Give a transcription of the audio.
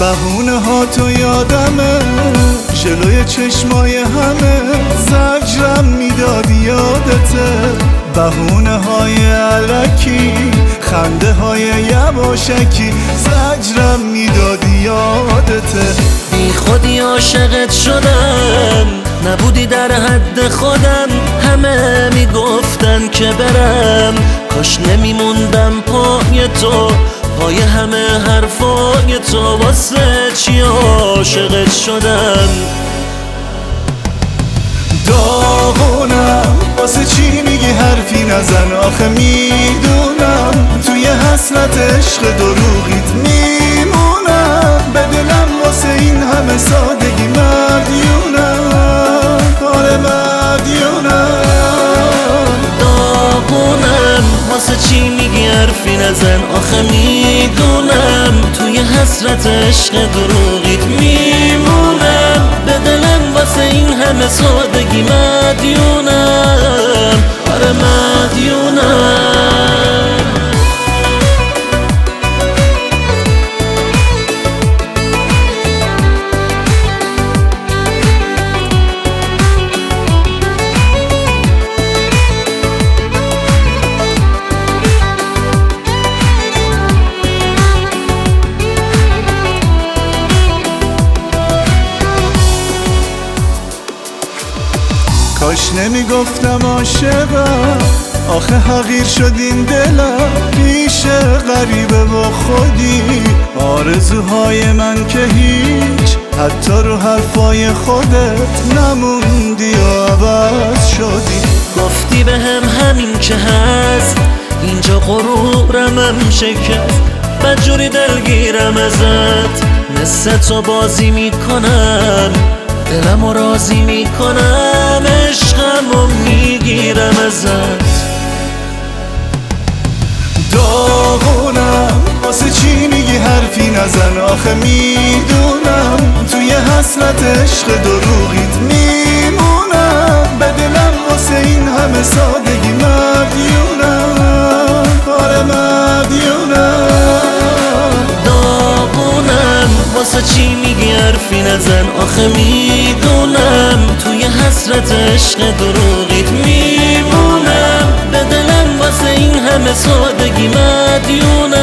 بهونه ها تو یادمه، جلوی چشمای همه زجرم میدادی یادته. بهونه های علکی، خنده های یواشکی زجرم میدادی یادته. بی خودی عاشقت شدم، نبودی در حد خودم. همه میگفتن که برم، کاش نمیموندم پای تو، پای همه حرفای تو. واسه چی عاشقت شدم؟ داغونم، واسه چی میگی حرفی نزن؟ آخه میدونم توی حسرت عشق دروغیت میمونم. به دلم واسه این همه سادگی مدیونم، آره مدیونم. داغونم، واسه چی میگی حرفی نزن؟ آخه میدونم توی حسرت عشق دروغیت میمونم. به دلم واسه این همه سادگی مدیونم، آره مدیونم. کاش نمیگفتم عاشقم، آخه حقیر شد این دلم پیش غریبه با خودی. آرزوهای من که هیچ، حتی رو حرفای خودت نموندی و عوض شدی. گفتی به همین که هست، اینجا غرورم شکست. بدجوری دلگیرم ازت، مثل تو بازی میکنم، دلمو راضی میکنم، عشقمو میگیرم ازت. داغونم، واسه چی میگی حرفی نزن؟ آخه میدونم توی حسرت عشق دروغیت میمونم. به دلم واسه این همه سادگی مدیونم، آره مدیونم. داغونم، واسه چی میگی حرفی نزن؟ آخه میدونم توی حسرت عشق دروغیت میمونم. به دلم واسه این همه سادگی مدیونم.